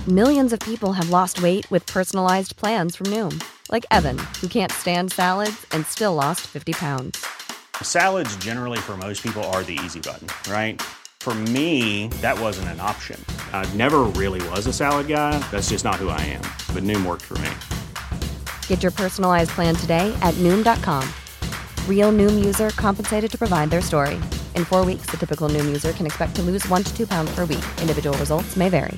Millions of people have lost weight with personalized plans from Noom. Like Evan, who can't stand salads and still lost 50 pounds. Salads generally for most people are the easy button, right? For me, that wasn't an option. I never really was a salad guy. That's just not who I am. But Noom worked for me. Get your personalized plan today at Noom.com. Real Noom user compensated to provide their story. In 4 weeks, the typical Noom user can expect to lose 1 to 2 pounds per week. Individual results may vary.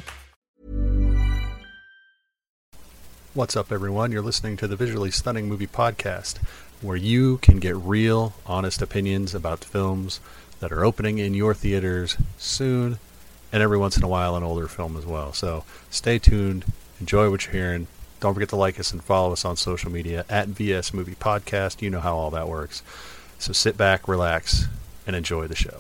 What's up, everyone? You're listening to the Visually Stunning Movie Podcast, where you can get real, honest opinions about films that are opening in your theaters soon, and every once in a while an older film as well. So stay tuned, enjoy what you're hearing. Don't forget to like us and follow us on social media at VS Movie Podcast. You know how all that works. So sit back, relax, and enjoy the show.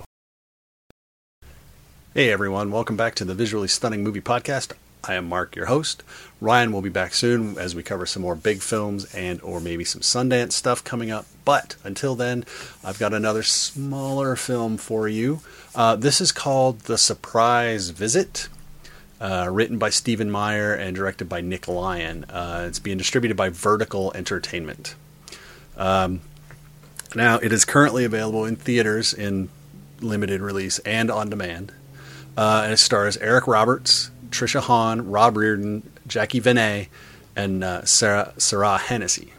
Hey everyone, welcome back to the Visually Stunning Movie Podcast. I am Mark, your host. Ryan will be back soon as we cover some more big films and or maybe some Sundance stuff coming up. But until then, I've got another smaller film for you. This is called The Surprise Visit, written by Stephen Meyer and directed by Nick Lyon. It's being distributed by Vertical Entertainment. Now, it is currently available in theaters in limited release and on demand. And it stars Eric Roberts, Trisha Hahn, Rob Reardon, Jackie Vinay, and Sarah Hennessy.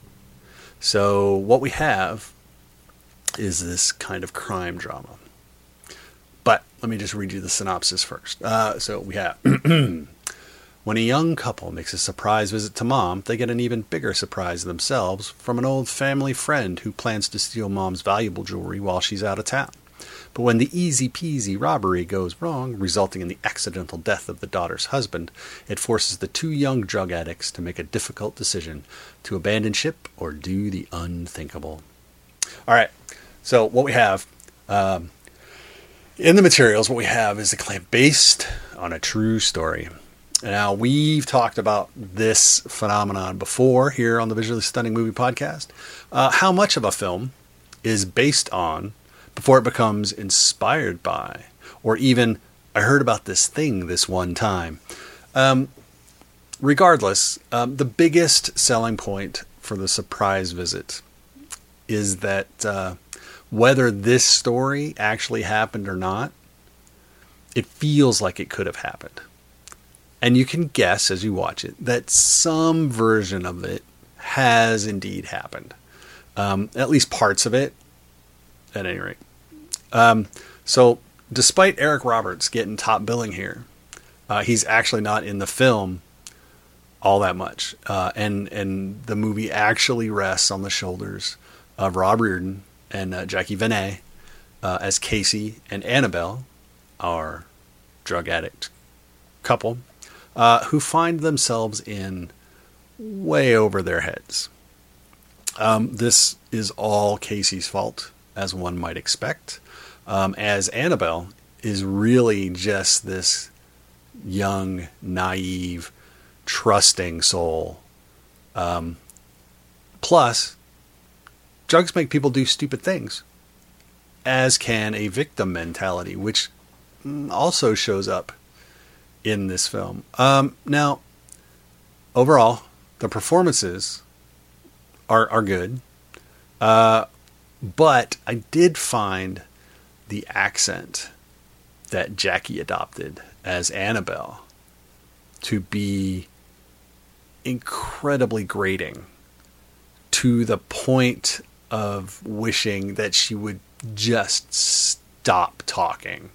So what we have is this kind of crime drama. But let me just read you the synopsis first. So we have, when a young couple makes a surprise visit to mom, they get an even bigger surprise themselves from an old family friend who plans to steal mom's valuable jewelry while she's out of town. But when the easy-peasy robbery goes wrong, resulting in the accidental death of the daughter's husband, it forces the two young drug addicts to make a difficult decision to abandon ship or do the unthinkable. All right, so what we have in the materials, what we have is a claim based on a true story. Now, we've talked about this phenomenon before here on the Visually Stunning Movie Podcast. How much of a film is based on before it becomes inspired by, or even, I heard about this thing this one time. Regardless, the biggest selling point for The Surprise Visit is that whether this story actually happened or not, it feels like it could have happened. And you can guess as you watch it that some version of it has indeed happened. At least parts of it. At any rate. So despite Eric Roberts getting top billing here, he's actually not in the film all that much. And the movie actually rests on the shoulders of Rob Reardon and Jackie Vinay as Casey and Annabelle, our drug addict couple, who find themselves in way over their heads. This is all Casey's fault, as one might expect, as Annabelle is really just this young, naive, trusting soul. Plus, drugs make people do stupid things, as can a victim mentality, which also shows up in this film. Now, overall, the performances are good. But I did find the accent that Jackie adopted as Annabelle to be incredibly grating, to the point of wishing that she would just stop talking.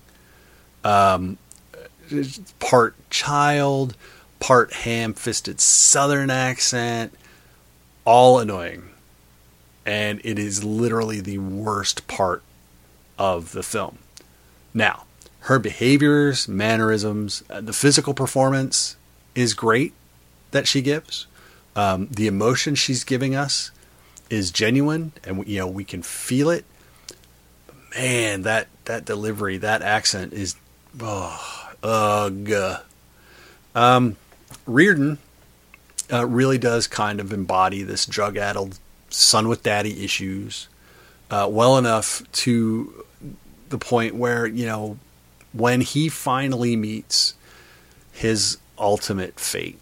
Part child, part ham-fisted Southern accent, all annoying. And it is literally the worst part of the film. Now, her behaviors, mannerisms, the physical performance is great that she gives. The emotion she's giving us is genuine, and we can feel it. But man, that delivery, that accent is ugh. Reardon really does kind of embody this drug-addled son with daddy issues well enough to the point where, when he finally meets his ultimate fate.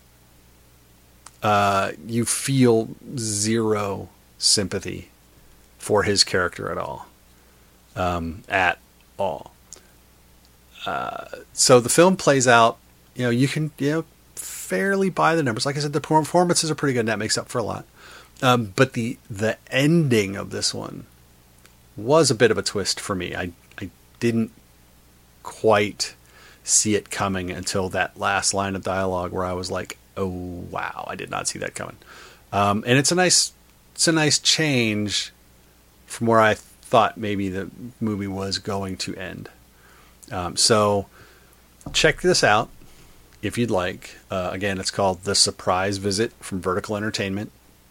You feel zero sympathy for his character at all. At all. So the film plays out, you can, fairly buy the numbers. Like I said, the performances are pretty good and that makes up for a lot. But the ending of this one was a bit of a twist for me. I didn't quite see it coming until that last line of dialogue where I was like, oh wow, I did not see that coming. And it's a nice change from where I thought maybe the movie was going to end. So check this out if you'd like. Again, it's called The Surprise Visit from Vertical Entertainment.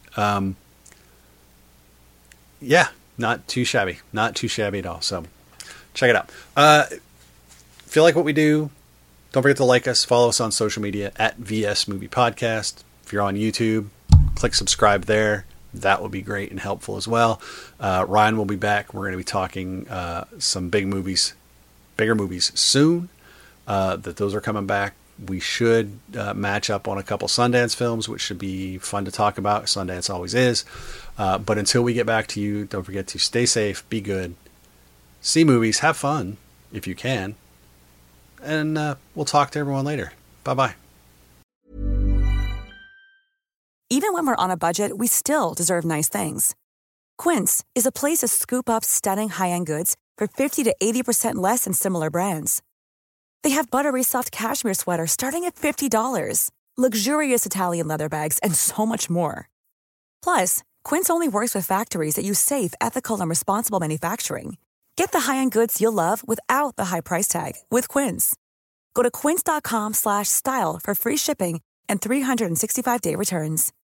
Yeah, not too shabby at all. So check it out. If you like what we do, don't forget to like us, follow us on social media at VS Movie Podcast. If you're on YouTube, click subscribe there. That would be great and helpful as well. Ryan will be back. We're going to be talking some bigger movies soon. That those are coming back. We should match up on a couple Sundance films, which should be fun to talk about. Sundance always is. But until we get back to you, don't forget to stay safe, be good, see movies, have fun if you can. And we'll talk to everyone later. Bye-bye. Even when we're on a budget, we still deserve nice things. Quince is a place to scoop up stunning high-end goods for 50 to 80% less than similar brands. They have buttery soft cashmere sweaters starting at $50, luxurious Italian leather bags, and so much more. Plus, Quince only works with factories that use safe, ethical, and responsible manufacturing. Get the high-end goods you'll love without the high price tag with Quince. Go to quince.com/style for free shipping and 365-day returns.